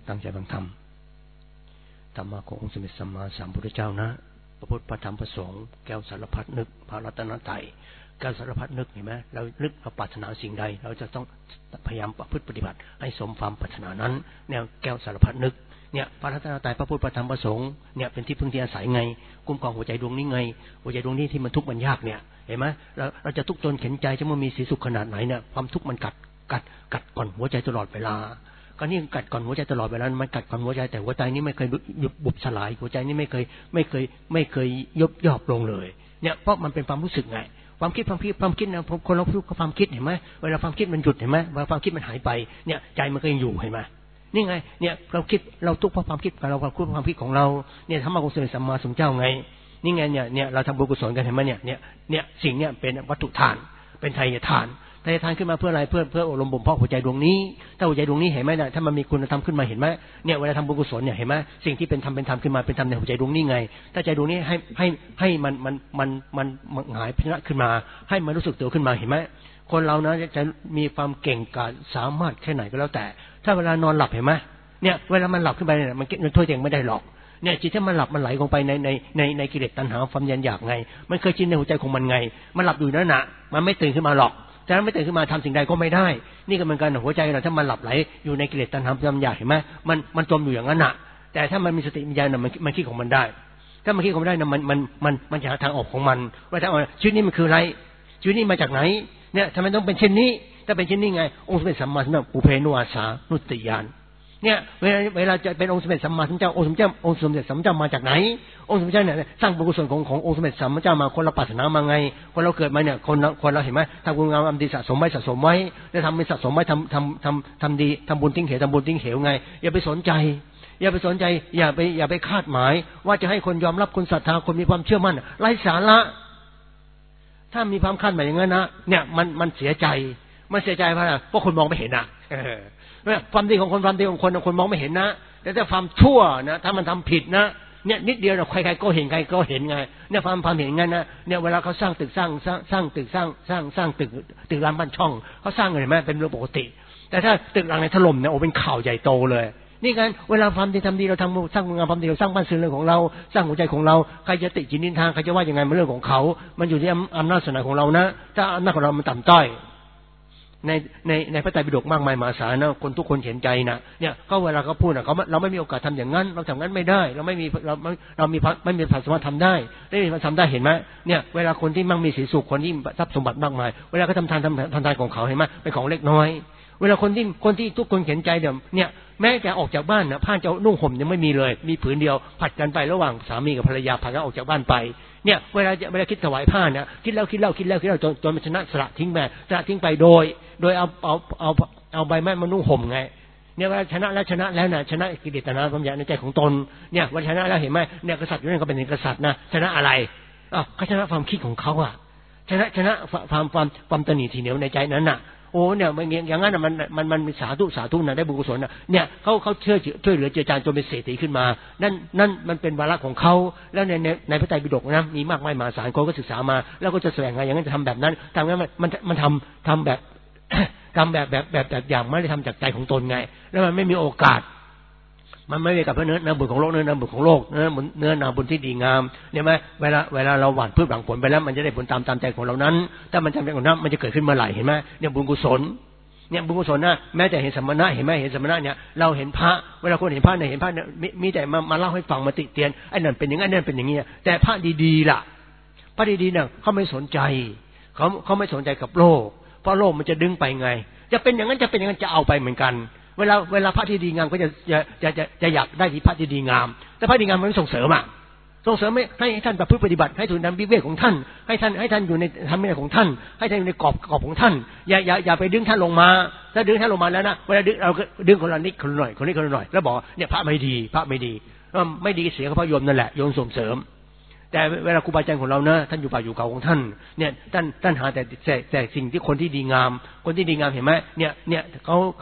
ตั้งใจฟังธรรมธรรมะขององค์สมเด็จสัมมาสัมพุทธเจ้านะพระพุทธพระธรรมพระสงฆ์แก้วสารพัดนึกพระรัตนตรัยแก้วสารพัดนึกเห็นไหมเรานึกเราปรารถนาสิ่งใดเราจะต้องพยายามประพฤติปฏิบัติให้สมความปรารถนานั้นแนวแก้วสารพัดนึกเนี่ยพระรัตนตรัยพระพุทธพระธรรมพระสงฆ์เนี่ยเป็นที่พึ่งที่อาศัยไงคุ้มครองหัวใจดวงนี้ไงหัวใจดวงนี้ที่มันทุกข์มันยากเนี่ยเห็นไหมเราจะทุกข์จนเข็นใจจะมันมีสีสุขขนาดไหนเนี่ยความทุกข์มันกัดก่อนหัวใจตลอดเวลาก็นี่กัดก่อนหัวใจตลอดเวลามันกัดก่อนหัวใจแต่หัวใจนี้ไม่เคยบุบสลายหัวใจนี้ไม่เคยย่อลงเลยเนี่ยเพราะมันเป็นความรู้สึกไงความคิดนะคนเราพูดความคิดเห็นไหมเวลาความคิดมันหยุดเห็นไหมเวลาความคิดมันหายไปเนี่ยใจมันก็ยังอยู่เห็นไหมนี่ไงเนี่ยเราคิดเราทุกข์เพราะความคิดเราความคิดของเราเนี่ยธรรมะของสมเด็จสัมมาสัมพุทธเจ้าไงนี่ไงเนี่ยเราทำบุญกุศลกันเห็นไหมเนี่ยสิ่งเนี่ยเป็นวัตถุทานเป็นไตรทานขึ้นมาเพื่ออะไรเพื่ออบรมบ่มเพาะหัวใจดวงนี้ถ้าหัวใจดวงนี้เห็นไหมเนี่ยถ้ามันมีคุณธรรมขึ้นมาเห็นไหมเนี่ยเวลาทำบุญกุศลเนี่ยเห็นไหมสิ่งที่เป็นธรรมขึ้นมาเป็นธรรมในหัวใจดวงนี้ไงถ้าใจดวงนี้ให้มันหงายพิจารณาขึ้นมาให้มันรู้สึกตัวขึ้นมาเห็นไหมคนเรานะจะมีความเก่งกาจสามารถแค่ไหนก็แล้วแต่ถ้าเวลานอนหลับเห็นไหมเนี่ยเวลามันหลับขึ้นไปเนี่ยมันช่วยตัวเองไม่ได้หรอกเนี่ยจิตถ้ามันหลับมันไหลลงไปในกิเลสตัณหาความยันอยากไงมันเคยชินในหัวใจของมันไงมันหลับอยู่นั่นน่ะมันไม่ตื่นขึ้นมาหรอกฉะนั้นไม่ตื่นขึ้นมาทำสิ่งใดก็ไม่ได้นี่ก็เหมือนกันหัวใจเราถ้ามันหลับไหลอยู่ในกิเลสตัณหาความอยากเห็นไหมมันจมอยู่อย่างนั้นน่ะแต่ถ้ามันมีสติปัญญาน่ะมันคิดของมันได้ถ้ามันคิดของมันได้น่ะมันจะหาทางออกของมันว่าทางออกชีวิตนี้มันคืออะไรชีวิตนี้มาจากไหนเนี่ยทำไมต้องเป็นเช่นนี้ถ้าเป็นเช่นนี้ไงองค์สมเด็จสัมมาสัมพุทธเจ้าอุเพนุอาสานุติญาณเนี่ยเวลาจะเป็นองค์สมเด็จสัมมาสัมพุทธเจ้าองค์สมเด็จสัมมาสัมพุทธเจ้ามาจากไหนองค์สมเด็จเจ้าเนี่ยสร้างบุญกุศลขององค์สมเด็จสัมมาสัมพุทธเจ้ามาคนเราปรารถนามาไงคนเราเกิดมาเนี่ยคนเราเห็นไหมทำบุญงามทำดีสะสมไว้แล้วทำไม่สะสมไว้ทำดีทำบุญทิ้งเหวไงอย่าไปสนใจอย่าไปคาดหมายว่าจะให้คนยอมรับคนศรัทธาคนมีความเชื่อมั่นไร้สาระถ้ามีความคาดหมายอย่างนั้นนะเนี่ยมันเสียใจเพราะคนมองไม่เห็นนะความดีของคนคนมองไม่เห็นนะแต่ถ้าความชั่วนะถ้ามันทำผิดนะเนี่ยนิดเดียวใครๆก็เห็นไงเนี่ยความเห็นงั้นนะเนี่ยเวลาเขาสร้างตึกสร้างตึกรามบ้านช่องเขาสร้างเห็นไหมเป็นเรื่องปกติแต่ถ้าตึกรามในถล่มเนี่ยโอ้เป็นข่าวใหญ่โตเลยนี่กันเวลาทำดีเราสร้างงานความดีเราสร้างบ้านเรือนของเราสร้างหัวใจของเราใครจะติจินนินทางใครจะว่ายังไงมันเรื่องของเขามันอยู่ที่อำนาจศาสนาของเรานะถ้าอำนาจของเรามันต่ำต้อยในพระไตรปิฎกมากมายมหาศาลนะคนทุกคนเห็นใจนะเนี่ยก็เวลาเขาพูดนะเราไม่มีโอกาสทำอย่างนั้นเราทำงั้นไม่ได้เราไม่มีความสามารถทำได้ทำได้เห็นไหมเนี่ยเวลาคนที่มั่งมีสีสุขคนที่ทรัพย์สมบัติมากมายเวลาเขาทำทานของเขาเห็นไหมเป็นของเล็กน้อยเวลาคนที่ทุกคนเห็นใจเนี่ยแม้แต่ออกจากบ้านนะผ้าจะนุ่งห่มยังไม่มีเลยมีผืนเดียวผัดกันไประหว่างสามีกับภรรยาผัดกันออกจากบ้านไปเนี่ยเวลาคิดถวายผ้าเนี่ยคิดแล้วจนมันชนะสละทิ้งไปโดยเอาใบไม้มานุ่งห่มไงเนี่ยเวลาชนะแล้วนะชนะกิเลสตัณหาความอยากในใจของตนเนี่ยวันชนะแล้วเห็นไหมเนี่ยกษัตริย์อยู่นั่นก็เป็นกษัตริย์นะชนะอะไรก็ชนะความคิดของเขาอะชนะความตนีทีเหนียวในใจนั้นน่ะโอ้เนี่ยมันอย่างนั้นมันมีสาธุนะได้บุญกุศลนะเนี่ยเขาช่วยเหลือเจือจานจนเป็นเศรษฐีขึ้นมานั่นมันเป็นวาระของเขาแล้วในพระไตรปิฎกนะมีมากมายมหาศาลคนก็ศึกษามาแล้วก็จะแสวงหาอย่างนั้นจะทำแบบนั้นทำงั้นมันทำแบบอย่างไม่ได้ทำจากใจของตนไงแล้วมันไม่มีโอกาสมันไม่ได้กับเนื้อบุญของโลกเนื้อบุญของโลกเนื้อนาบุญที่ดีงามเนี่ยไหมเวลาเราหว่านพืชหวังผลไปแล้วมันจะได้ผลตามใจของเรานั้นถ้ามันจำใจของนั้นมันจะเกิดขึ้นเมื่อไหร่เห็นไหมเนี่ยบุญกุศลเนี่ยบุญกุศลนะแม้แต่เห็นสมณะเห็นไหมเห็นสมณะเนี่ยเราเห็นพระเวลาคนเห็นพระเนี่ยมีแต่มาเล่าให้ฟังมาติเตียนไอ้นั่นเป็นอย่างนั้นนั่นเป็นอย่างนี้แต่พระดีๆล่ะพระดีๆเนี่ยเขาไม่สนใจเขาไม่สนใจกับโลกเพราะโลกมันจะดึงไปไงจะเป็นอย่างนั้นจะเอาไปเหมือนกันเวลาพระที่ดีงามก็จะอยากได้ที่พระที่ดีงามแต่พระดีงามมันส่งเสริมไม่ให้ท่านประพฤติปฏิบัติให้ถึงน้ำวิเวกของท่านให้ท่านอยู่ในธรรมวินัยของท่านให้ท่านอยู่ในกรอบของท่านอย่าไปดึงท่านลงมาถ้าดึงท่านลงมาแล้วนะเวลาดึงเราก็ดึงคนละนิดคนละหน่อยแล้วบอกเนี่ยพระไม่ดีไม่ดีเสียกับพระโยมนั่นแหละโยมส่งเสริมแต่เวลาครูบาอาจารย์ของเรานะท่านอยู่ป่าอยู่เขาของท่านเนี่ยท่านหาแต่สิ่งที่คนที่ดีงามเห็นไหมเนี่ยเขา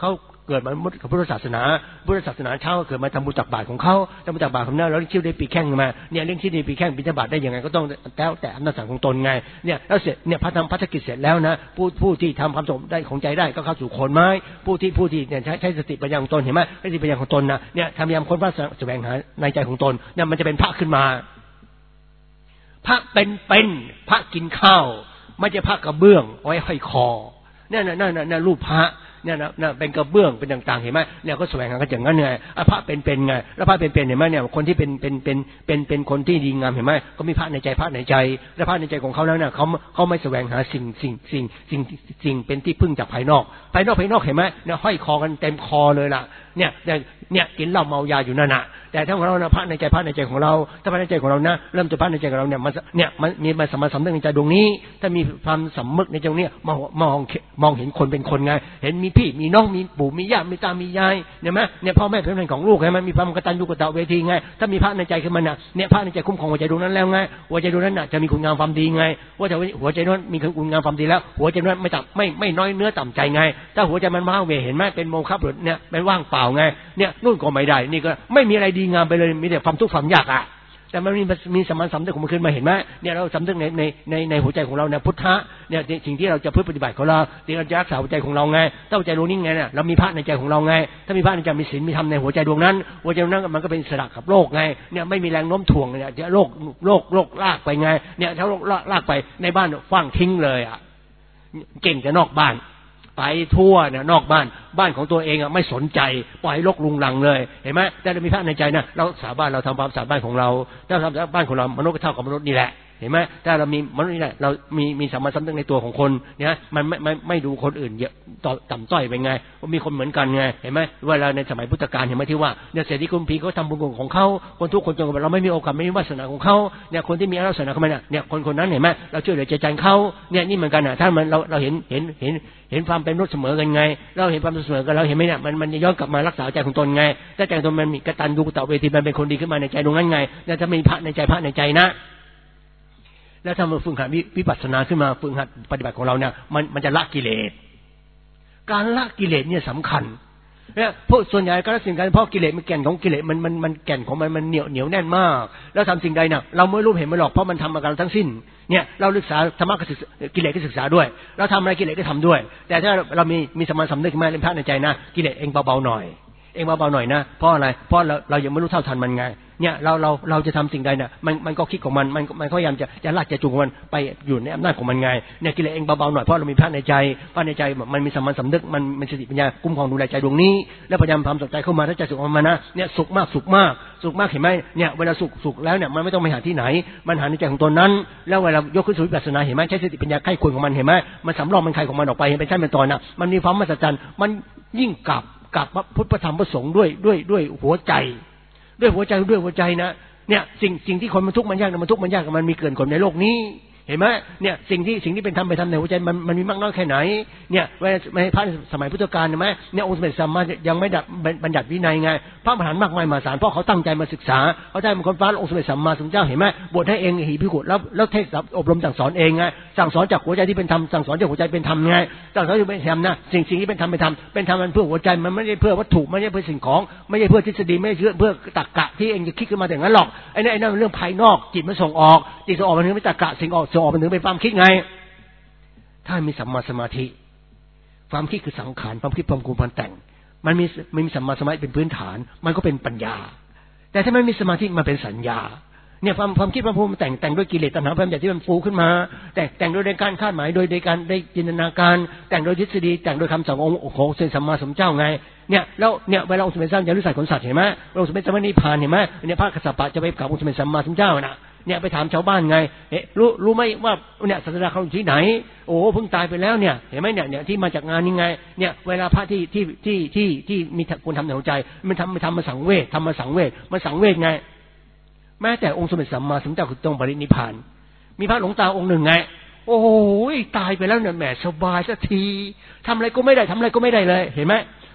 เกิดมากับพุทธศาสนาเช่าเกิดมาทำบุญตักบาตรของเขาทำบุญตักบาตรของเราแล้วเลี้ยงชีพได้ปีแข้งมาเนี่ยเลี้ยงชีพได้ปีแข้งบิณฑบาตได้ยังไงก็ต้องแล้วแต่อำนาจสั่งของตนไงเนี่ยแล้วเสร็จเนี่ยพระทำพัฒกิจเสร็จแล้วนะผู้ที่ทำความสงบได้ของใจได้ก็เข้าสู่โคนไม้ผู้ที่เนี่ยใช้สติปัญญาของตนเห็นไหมสติปัญญาของตนนะเนี่ยทำพยายามค้นคว้าแสวงหาในใจของตนเนี่ยมันจะเป็นพระขึ้นมาพระเป็นพระกินข้าวไม่ใช่พระกระเบื้องไว้ห้อยคอเนี่ยรูปพระเนี่ยนะเป็นกระเบื้องเป็นต่างๆเห็นไหมเนี่ยก็แสวงหากันอย่างนั้นไงพระเป็นไงแล้วพระเป็นเห็นไหมเนี่ยคนที่เป็นคนที่ดีงามเห็นไหมก็มีพระในใจและพระในใจของเขาแล้วเนี่ยเขาไม่แสวงหาสิ่งเป็นที่พึ่งจากภายนอกเห็นไหมเนี่ยห้อยคอกันเต็มคอเลยล่ะเนี่ยกินเหล้าเมายาอยู่นั่นน่ะแต่ถ้าของเรานะพระในใจของเราถ้าพระในใจของเรานะเริ่มจากพระในใจของเราเนี่ยมันมีมาสมมาสำนึกในใจดวงนี้ถ้ามีความสำนึกในใจนี้มองเห็นคนเป็นคนไงเห็นมีพี่มีน้องมีปู่มีย่ามีตามียายเนี่ยไหมเนี่ยพ่อแม่เป็นของลูกไงมันมีความกตัญญูกตเวทีไงถ้ามีพระในใจขึ้นมาเนี่ยพระในใจคุ้มครองหัวใจดวงนั้นแล้วไงหัวใจดวงนั้นน่ะจะมีคุณงามความดีไงว่าจะหัวใจนั้นมีคุณงามความดีแล้วหัวใจนั้นไม่น้อยเนื้อต่ำใจไงถ้าหัวใจมันว้าเหวเห็นไหมเป็นโมฆะบุรุษเนี่ยเป็นว่างเปล่าไงเนี่ยนู่นก็ไม่ได้นี่ก็ไม่มีอะไรดีงามไปเลยมีแต่ความทุกข์ความยากอ่ะแต่มันมีสมานสำนึกของมันขึ้นมาเห็นไหมเนี่ยเราสำนึกในหัวใจของเราเนี่ยพุทธะเนี่ยสิ่งที่เราจะพึ่งปฏิบัติของเราที่เราจะรักษาหัวใจของเราไงถ้าหัวใจดวงนี้ไงเนี่ยเรามีพระในใจของเราไงถ้ามีพระในใจมีศีลมีธรรมในหัวใจดวงนั้นหัวใจดวงนั้นมันก็เป็นอิสระกับโลกไงเนี่ยไม่มีแรงโน้มถ่วงเนี่ยจะโลกลากไปไงเนี่ยถ้าโลกลากไปในบ้านฟั่งทิ้งเลยอ่ะเก่งจะนอกบ้านไปทั่วเนี่ยนอกบ้านของตัวเองอ่ะไม่สนใจปล่อยรกรุงรังเลยเห็นไหมแต่เรามีพระในใจนะเราสาบานเราทำความสะอาดบ้านของเราถ้าทำบ้านของเรามนุษย์ก็เท่ากับมนุษย์นี่แหละเห็นไหมถ้าเรามีมนุษย์นี่แหละเรามีสัมมาสัมพุทธในตัวของคนเนี่ยมันไม่ดูคนอื่นเยอะต่ำต้อยไปไงมีคนเหมือนกันไงเห็นไหมเวลาในสมัยพุทธกาลเห็นไหมที่ว่าเนี่ยเศรษฐีคุณพีเขาทำบุญของเขาคนทุกคนจนเราไม่มีโอกาสไม่มีวาสนาของเขาเนี่ยคนที่มีวาสนาเขาเนี่ยคนนั้นเห็นไหมเราช่วยเหลือใจใจเขาเนี่ยนี่เหมือนกันนะถ้ามันเราเห็นความเป็นมนุษย์เสมอกันไงเราเห็นความเสมอกันเราเห็นไหมเนี่ยมันย้อนกลับมารักษาใจของตนไงถ้าใจของตนมันมีกตัญญูกตเวทีมันเป็นคนดีขึ้นมาในใจตรงนั้นไงแล้วถ้ามีพระในใจนะแล้วถ้ามาฝึกหัดวิปัสสนาขึ้นมาฝึกหัดปฏิบัติของเราเนี่ยมันจะละกิเลสการละกิเลสเนี่ยสำคัญเนี่ยพวกส่วนใหญ่ก็ละสิ่งใดเพราะกิเลสมันแก่นของกิเลสมันแก่นของมันเหนียวแน่นมากแล้วทำสิ่งใดเนี่ยเราไม่รู้เห็นไม่หรอกเพราะมันทำมากันทั้งสิ้นเนี่ยเราศึกษาธรรมะก็ศึกษากิเลสก็ศึกษาด้วยเราทำอะไรกิเลสก็ทำด้วยแต่ถ้าเรามีสมาสำนึกมาในพระในใจนะกิเลสเองเบาๆหน่อยนะเพราะอะไรเพราะเรายังไม่รู้เท่าทันมันไงเนี่ยเราจะทำสิ่งใดเนี่ยมันก็คิดของมันพยายามจะลากจะจูงมันไปอยู่ในอำนาจของมันไงเนี่ยกิเลสเองเบาๆหน่อยเพราะเรามีพระในใจมันมีสมาสำนึกมันสติปัญญาคุ้มครองดูแลใจดวงนี้แล้วพยายามทำสนใจเข้ามาถ้าใจสุขของมันนะเนี่ยสุขมากเห็นไหมเนี่ยเวลาสุขแล้วเนี่ยมันไม่ต้องไปหาที่ไหนมันหาในใจของตนนั้นแล้วเวลายกขึ้นสู่วิปัสสนาเห็นไหมใช้สติปัญญาไข้ควรของมันเห็นไหมมันสำรอกมันไข้ของมันออกไปเห็นเป็นชั้นเป็นตอนนะมันมีความมหัศจรรย์มันยิ่งกับพระพุทธธรรมพระสงฆ์ด้วยหัวใจนะเนี่ยสิ่งที่คนมันทุกข์มันยากมันมีเกินคนในโลกนี้เห็นไหมเนี่ยสิ่งที่เป็นธรรมไปทำในหัวใจมันมีมากน้อยแค่ไหนเนี่ยเวลาพระสมัยพุทธกาลเห็นไหมเนี่ยองค์สมเด็จสัมมายังไม่บัญญัติวินัยไงพระมหามากมายมหาศาลเพราะเขาตั้งใจมาศึกษาเขาได้เป็นคนฟ้าองค์สมเด็จสัมมาสัมพุทธเจ้าเห็นไหมบวชให้เองหิภิกขุแล้วเทศอบรมสั่งสอนเองไงสั่งสอนจากหัวใจที่เป็นธรรมสั่งสอนจากหัวใจเป็นธรรมไงสั่งสอนจากเป็นธรรมนะสิ่งที่เป็นธรรมมันเพื่อหัวใจมันไม่ได้เพื่อวัตถุไม่ใช่เพื่อสิ่งของไม่ใช่เพื่อทฤษฎีไม่ใช่เพื่อตรรกะที่เองจะคิดขึ้นมาแต่นั้นหรอกไอ้นั่นเรื่องภายนอกจิตมันส่งออกมันถึงเป็นตรรกะส่งออกมันถึงเป็นความคิดไงถ้ามีสัมมาสมาธิความคิดคือสังขารความคิดความปรุงแต่งมันมีสัมมาสมาธิเป็นพื้นฐานมันก็เป็นปัญญาแต่ถ้ามันมีสมาธิมันเป็นสัญญาเนี่ยความคิดความปรุงแต่งด้วยกิเลสตัณหาความอยากที่มันฟูขึ้นมาแต่งโดยการคาดหมายโดยการได้จินตนาการแต่งโดยทฤษฎีแต่งโดยคำสั่งของสัมมาสัมพุทธเจ้าไงเนี่ยแล้วเนี่ยเวลาองค์สมเด็จพระจะรู้สัจของสัตว์เห็นไหมองค์สมเด็จพระนิพพานเห็นไหมเนี่ยพระกัสสปะจะไปกราบองค์สมเด็จสัมมาสัมพุทธเจ้าน่ะเนี่ยไปถามชาวบ้านไงรู้ไหมว่าเนี่ยศาสดาเขาอยู่ที่ไหนโอ้เพิ่งตายไปแล้วเนี่ยเห็นไหมเนี่ยที่มาจากงานนี้ไงเนี่ยเวลาพระที่มีคนทำในหัวใจมันทำมาสังเวชมันสังเวชไงแม้แต่องค์สมเด็จสัมมาสัมพุทธเจ้าคือตรงปรินิพพานมีพระหลวงตาองค์หนึ่งไงโอ้ยตายไปแล้วเนี่ยแหมสบายสักทีทำอะไรก็ไม่ได้เลยเห็นไหม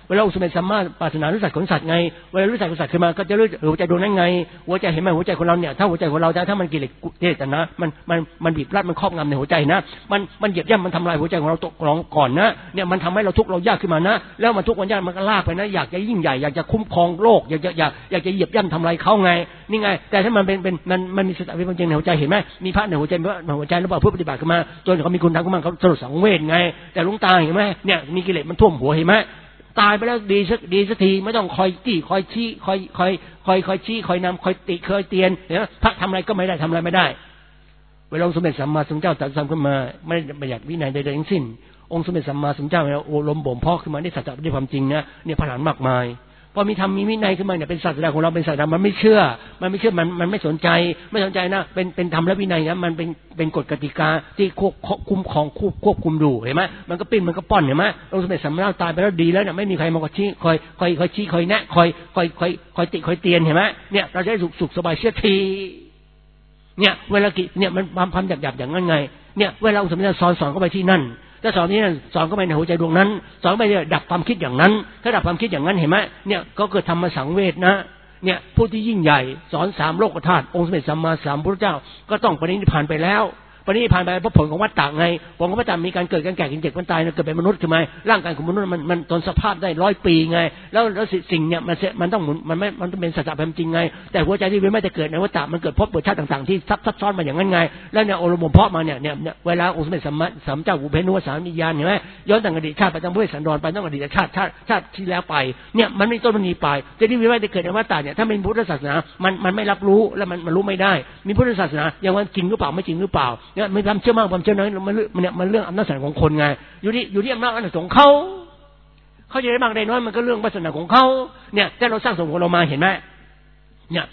เวลาองค์สมเด็จสัมมาปรารถนารู้สัตว์ของสัตว์ไงเวลารู้สัตว์ของสัตว์ขึ้นมาก็จะรู้หัวใจดวงนั้นไงหัวใจเห็นไหมหัวใจของเราเนี่ยถ้าหัวใจของเราถ้ามันกิเลสนะมันบีบรัดมันครอบงำในหัวใจนะมันเหยียบย่ำมันทำลายหัวใจของเราตกลงก่อนนะเนี่ยมันทำให้เราทุกข์เรายากขึ้นมานะแล้วมันทุกข์มันยากมันก็ลากไปนะอยากจะยิ่งใหญ่อยากจะคุ้มครองโลกอยากจะเหยียบย่ำทำลายเขาไงนี่ไงแต่ถ้ามันมีสติเป็นจริงในหัวใจเห็นไหมมีพระในหัวใจแล้วพอผู้ปฏิบัติขึ้นมาจนเขามีคุณธรรมขึ้นมาเขาสลดสังเวชไงแต่หลวงตาเห็นไหมเนี่ยมีกิเลสมันท่วมหัวเห็นไหมตายไปแล้วดีสักทีไม่ต้องคอยจี้คอยชี้คอยชี้คอยนำคอยติคอยเตียนเนี่ยพระทำอะไรก็ไม่ได้ทำอะไรไม่ได้เวลาองค์สมเด็จสัมมาสัมพุทธเจ้าตรัสขึ้นมาไม่ได้บัญญัติวินัยใดๆทั้งสิ้นองค์สมเด็จสัมมาสัมพุทธเจ้าเนี่ยโอลมบ่มเพาะขึ้นมาได้สัจจะได้ความจริงนะเนี่ยพลังมากมายพอมีธรรมมีวินัยขึ้นมาเนี่ยเป็นศาสนาของเราเป็นศาสนามันไม่เชื่อมันไม่สนใจนะเป็นธรรมและวินัยนะมันเป็นกฎกติกาที่คุ้มครองควบคุมดูเห็นไหมมันก็ปิ้นมันก็ป้อนเห็นไหมองค์สมเด็จสัมมาสัมพุทธเจ้าตายไปแล้วดีแล้วเนี่ยไม่มีใครมาชี้คอยชี้คอยแนะคอยติคอยเตียนเห็นไหมเนี่ยเราจะได้สุขสบายเสียทีเนี่ยเวลาเนี่ยมันความหยาบอย่างนั้นไงเนี่ยเวลาองค์สมเด็จสอนเข้าไปที่นั่นถ้าสอนนี้สอนเข้าไปในหัวใจดวงนั้นสอนไปเนี่ยดับความคิดอย่างนั้นถ้าดับความคิดอย่างนั้นเห็นไหมเนี่ยก็เกิดธรรมสังเวชนะเนี่ยผู้ที่ยิ่งใหญ่สอน3โลกธาตุองค์สมเด็จสัมมาสัมพุทธเจ้าก็ต้องปรินิพพานไปแล้วปรินิพพานไปเพราะผลของวัฏฏะไงผลของวัฏฏะมีการเกิดการแก่การเจ็บการตายเกิดเป็นมนุษย์ขึ้นมาร่างกายของมนุษย์มันทนสภาพได้100 ปีไงแล้วสิ่งเนี่ยมันต้องหมุนมันต้องเป็นสัจจะเป็นจริงไงแต่หัวใจที่ไม่ได้เกิดในวัฏฏะมันเกิดพบชาติต่างๆที่ซับซ้อนมาอย่างนั้นไงแล้วเนี่ยโอรมเพาะมาเนี่ยเวลาองค์สมเด็จสัมมาสัมพุทธเจ้าอุเพนุวสามิญาณเห็นไหมย้อนตั้งอดีตชาติไปตั้งพุทธสันดรไปตั้งอดีตชาติที่แล้วไปเนี่ยมันไม่ต้นมันมีปลายแต่ที่ไม่ได้เกิดในวัฏฏะเนี่ยถ้าเป็นพุทธศาสนามันไม่รับรู้แล้วมันรู้ไม่ได้มีพุทธศาสนาอย่างว่าจริงหรือเปล่าไม่จริงหรือเปล่าเนี่ยมีความเชื่อมั่นความเชื่อน้อยมันเรื่องอำนาจของคนไงอยู่ที่อำนาจของเขาจะได้มากได้น้อยมันก็เรื่องวาสนาของเขาเนี่ยแต่เราสร้างสมของเรามาเห็นไหมเนี่ย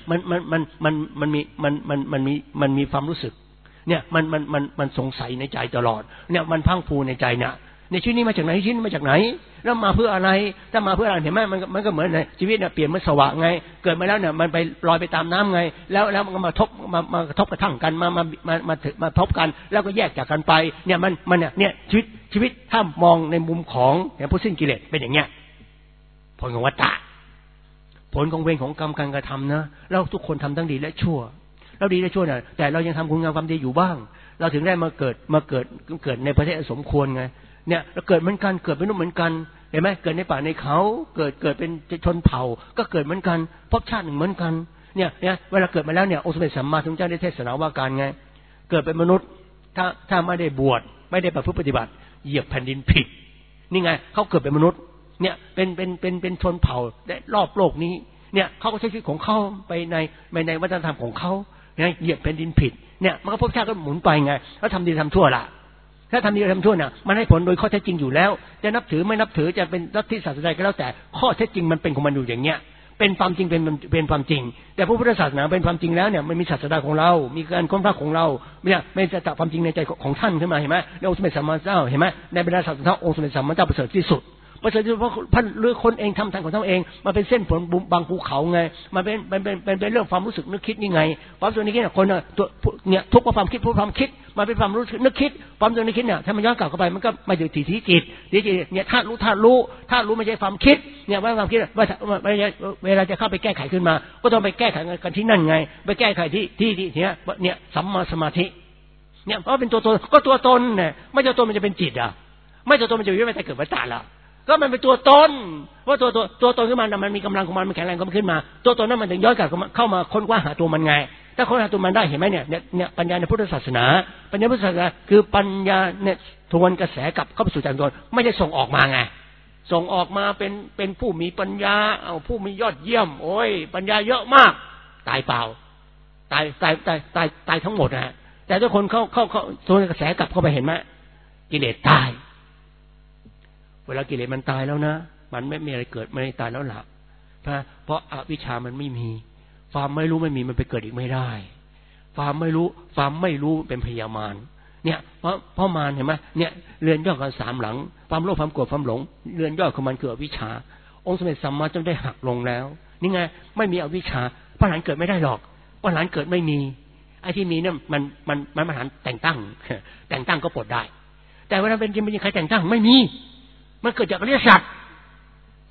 มันมีความรู้สึกเนี่ยมันสงสัยในใจตลอดเนี่ยมันพังผูในใจเนี่ยในชีวิตนี้มาจากไหนชีวิตนี้มาจากไหนแล้วมาเพื่ออะไรถ้ามาเพื่ออะไรเห็นไหมมันก็เหมือนในชีวิตเนี่ยเปลี่ยนเหมือนสวะไงเกิดมาแล้วเนี่ยมันไปลอยไปตามน้ำไงแล้วมันก็มาทบกระทั่งกันมาทบกันแล้วก็แยกจากกันไปเนี่ยมันเนี่ยชีวิตถ้ามองในมุมของผู้สิ้นกิเลสเป็นอย่างเงี้ยผลของวัฏฏะผลของเวรของกรรมการกระทำนะแล้วทุกคนทำทั้งดีและชั่วแล้วดีและชั่วเนี่ยแต่เรายังทำคุณงามความดีอยู่บ้างเราถึงได้มาเกิดในประเทศสมควรไงเนี่ยเราเกิดเหมือนกันเกิดเป็นมนุษย์เหมือนกันเห็นไหมเกิดในป่าในเขาเกิดเป็นชนเผ่าก็เกิดเหมือนกันภพชาติหนึ่งเหมือนกันเนี่ยเวลาเกิดมาแล้วเนี่ยองค์สมเด็จสัมมาสัมพุทธเจ้าได้เทศนาว่าการไงเกิดเป็นมนุษย์ถ้าไม่ได้บวชไม่ได้ประพฤติปฏิบัติเหยียบแผ่นดินผิดนี่ไงเขาเกิดเป็นมนุษย์เนี่ยเป็นชนเผ่าได้รอบโลกนี้เนี่ยเขาก็ใช้ชีวิตของเขาไปในวัฒนธรรมของเขาเนี่ยเหยียบแผ่นดินผิดเนี่ยมันก็ภพชาติก็หมุนไปไงแล้วทำดีทำชั่วล่ะถ้าทำดีทำชั่วน่ะมันให้ผลโดยข้อเท็จจริงอยู่แล้วจะนับถือไม่นับถือจะเป็นลัทธิศาสนาใดก็แล้วแต่ข้อเท็จจริงมันเป็นของมันอยู่อย่างเงี้ยเป็นความจริงเป็นความจริงแต่พระพุทธศาสนาเป็นความจริงแล้วเนี่ยมันมีศาสนาของเรามีการค้นคว้าของเราเนี่ยไม่จะจับความจริงในใจของท่านขึ้นมาเห็นไหมในองค์สมเด็จสัมมาสัมพุทธเจ้าเห็นไหมในบรรดาศาสนาองค์สมเด็จสัมมาสัมพุทธเจ้าประเสริฐที่สุดประเสริฐเพราะท่านเลือกคนเองทำทางของท่านเองมาเป็นเส้นผลบางภูเขาไงมาเป็นเรื่องความรู้สึกนึกคิดนี่ไงความรู้สึกนึกคิดคนเนี่ยทุกความคิดพูดความคิดมาเป็นความรู้สึกนึกคิดความรู้สึกนึกคิดเนี่ยถ้ามันย้อนกลับเข้าไปมันก็มาอยู่ที่จิตเนี่ยธาตุรู้ไม่ใช่ความคิดเนี่ยว่าความคิดว่าเวลาจะเข้าไปแก้ไขขึ้นมาก็ต้องไปแก้ไขกันที่นั่นไงไปแก้ไขที่เนี่ยสัมมาสมาธิเนี่ยเพราะเป็นตัวตนก็ตัวตนเนี่ยไม่ตัวตนมันจะเป็นจิตอ่ะไม่ตัวตนมันจะอยู่ไม่แต่เกิดวัฏฏะละก็มันเป็นตัวตนว่าตัวตนขึ้นมามันมีกำลังของมันแข็งแรงก็ขึ้นมาตัวตนนั้นมันถึงย้อนกลับเข้ามาค้นคว้าหาตัวมันไงถ้าค้นหาตัวมันได้เห็นไหมเนี่ยปัญญาในพุทธศาสนาปัญญาพุทธศาสนาคือปัญญาเนี่ยทวนกระแสกลับเข้าไปสู่ใจตนไม่ใช่ส่งออกมาไงส่งออกมาเป็นผู้มีปัญญาผู้มียอดเยี่ยมโอ้ยปัญญาเยอะมากตายเปล่าตายทั้งหมดนะแต่ถ้าคนเข้าทวนกระแสกลับเข้าไปเห็นไหมกิเลสตายเวลากิเลสมันตายแล้วนะมันไม่มีอะไรเกิดไม่ได้ตายแล้วหลับเพราะอวิชชามันไม่มีความไม่รู้ไม่มีมันไปเกิดอีกไม่ได้ความไม่รู้เป็นพยามารเนี่ยเพราะมารเห็นไหมเนี่ยเรือนย่อกัน3หลังความโลภความโกรธความหลงเรือนย่อของมันคืออวิชชาองค์สมเด็จสัมมาสัมพุทธเจ้าได้หักลงแล้วนี่ไงไม่มีอวิชชาพระหลานเกิดไม่ได้หรอกพระหลานเกิดไม่มีไอ้ที่มีเนี่ยมันพระหลานแต่งตั้งก็ปลดได้แต่เวลาเป็นจริงใครแต่งตั้งไม่มีมันเกิดจากอริยสัจ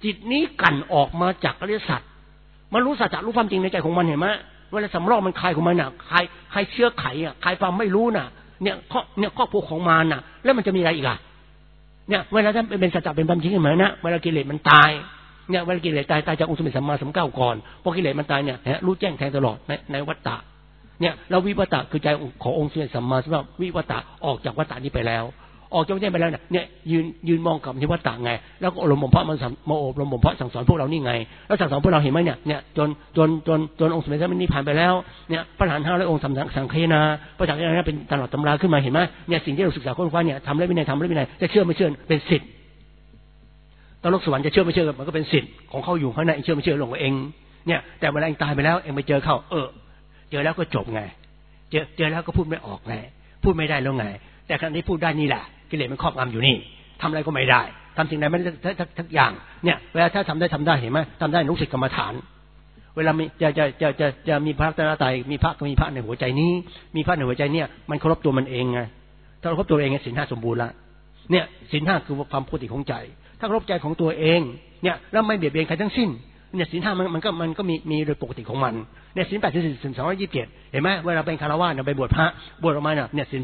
จิตนี้กั่นออกมาจากอริยสัจมันรู้สัจจะรู้ความจริงในใจของมันเห็นไหมเวลาสำรอกมันคลายของมันน่ะคลายเชื้อไขอ่ะคลายความไม่รู้น่ะเนี่ยข้อผูกของมันน่ะแล้วมันจะมีอะไรอีกอ่ะเนี่ยเวลาท่านเป็นสัจจะเป็นความจริงเหมือนนะเวลากิเลสมันตายเนี่ยเวลากิเลสตายจากองค์สมเด็จสัมมาสัมพุทธเจ้าก่อนพอกิเลสมันตายเนี่ยรู้แจ้งแทงตลอดในวัฏฏะเนี่ยเราวิวัฏฏะคือใจขององค์สมเด็จสัมมาสัมพุทธเจ้าวิวัฏฏะออกจากวัฏฏะนี้ไปแล้วออกจากวัฏฏะไปแล้วเนี่ยยืนมองกับที่วัฏฏะไงแล้วก็อบรมบ่มเพาะมาอบรมบ่มเพาะสั่งสอนพวกเรานี่ไงแล้วสั่งสอนพวกเราเห็นไหมเนี่ยจนองค์สมเด็จพระนิพพานไปแล้วเนี่ยพระอรหันต์500 องค์สังฆนาพระสังฆนาเป็นตลอดตำราขึ้นมาเห็นไหมเนี่ยสิ่งที่เราศึกษาค้นคว้าเนี่ยทำแล้ววินัยทำแล้ววินัยจะเชื่อไม่เชื่อเป็นสิทธิ์ตลกสวรรค์จะเชื่อไม่เชื่อมันก็เป็นสิทธิ์ของเขาอยู่ข้างในเชื่อไม่เชื่อลงเองเนี่ยแต่เวลาเองตายไปแล้วเองไปเจอเข้าเจอแล้วก็จบไงเจอแล้วก็พูดไม่ออกไงพูดไม่ได้แล้วไงแต่ขณะที่พูดได้นี่แหละกิเลสมันครอบงำอยู่นี่ทำอะไรก็ไม่ได้ทำสิ่งใดไม่ได้ทักอย่างเนี่ยเวลาถ้าทำได้เห็นไหมทำได้รู้สึกกรรมฐานเวลามีจะมีพระรัตนตรัยมีพระในหัวใจนี้มีพระในหัวใจเนี่ยมันเคารพตัวมันเองไงถ้าเคารพตัวเองศีล 5สมบูรณ์ละเนี่ยศีล 5คือความปกติของใจถ้าเคารพใจของตัวเองเนี่ยแล้วไม่เบียดเบียนใครทั้งสิ้นเนี่ยศีล 5มันก็มีโดยปกติของมันเนี่ยศีล 8 ศีล 227เห็นไหมเวลาเป็นคฤหัสถ์เนี่ยไปบวชพระบวชออกมาเนี่ยศีล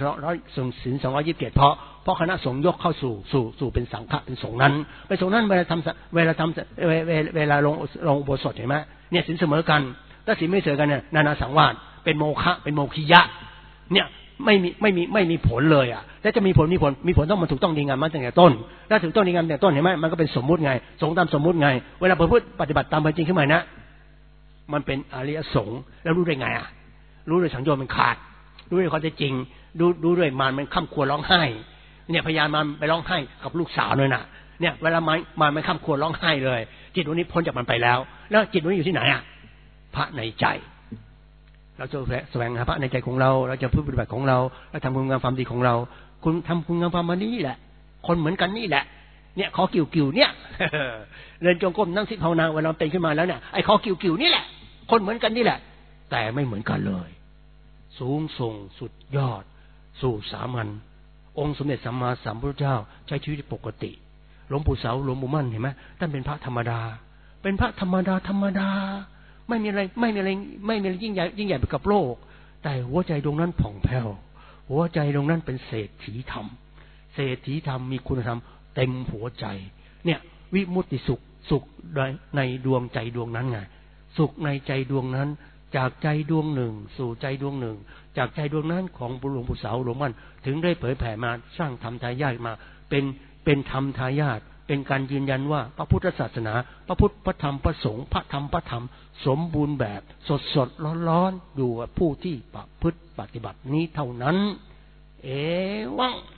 227เพราะคณะสงฆ์ยกเข้าสู่เป็นสังฆะเป็นสงฆ์นั้นไปสงฆ์นั้นเวลาลงอุโบสถเห็นไหมเนี่ยศีลเสมอกันถ้าศีลไม่เสมอกันเนี่ยนานาสังวาสเป็นโมฆะเป็นโมคิยะเนี่ยไม่มีผลเลยอ่ะแล้วจะมีผลต้องมันถูกต้องดีงามมาตั้งแต่ต้นถ้าถูกต้องดีงามตั้งแต่ต้นเห็นไหมมันก็เป็นสมมุติไงสงฆ์ตามสมมุติไงเวลาประพฤติปฏิบัติตามความจริงขึ้นมานะมันเป็นอริยสงฆ์แล้วรู้ได้ไงอ่ะรู้ด้วยสังโยชน์มันขาดรู้ด้วยความจริงรู้ด้วยมารมันข้ามควรร้องไห้เนี่ยพยานมันไปร้องไห้กับลูกสาวเลยน่ะเนี่ยเวลามารมันข้ามควรร้องไห้เลยจิตวันนี้พ้นจากมันไปแล้วจิตวันนี้อยู่ที่ไหนอ่ะพระในใจเราจะแสวงหาพระในใจของเราเราจะพึ่งปฏิบัติของเราเราทำคุณงามความดีของเราคุณทำคุณงามความดีนี่แหละคนเหมือนกันนี่แหละเนี่ยขอกิ่วเนี่ยเดินจงกรมนั่งสิภาวนาเวลาเป็นขึ้นมาแล้วเนี่ยไอ้ขอกิ่วนี่แหละคนเหมือนกันนี่แหละแต่ไม่เหมือนกันเลยสูงส่งสุดยอดสู่สามัญองค์สมเด็จสัมมาสัมพุทธเจ้าใช้ชีวิตปกติหลวงปู่เสาหลวงปู่มั่นเห็นไหมท่านเป็นพระธรรมดาเป็นพระธรรมดาไม่มีอะไรยิ่งใหญ่ไปกับโลกแต่หัวใจดวงนั้นผ่องแผ้วหัวใจดวงนั้นเป็นเศรษฐีธรรมมีคุณธรรมเต็มหัวใจเนี่ยวิมุตติสุขในดวงใจดวงนั้นไงสุขในใจดวงนั้นจากใจดวงหนึ่งสู่ใจดวงหนึ่งจากใจดวงนั้นของหลวงปู่เสาหลวงมั่นถึงได้เผยแผ่มาสร้างธรรมทายาทมาเป็นธรรมทายาทเป็นการยืนยันว่าพระพุทธศาสนาพระพุทธพระธรรมพระสงฆ์พระธรรมสมบูรณ์แบบสดร้อนอยู่กับผู้ที่ประพฤติปฏิบัตินี้เท่านั้นเอวัง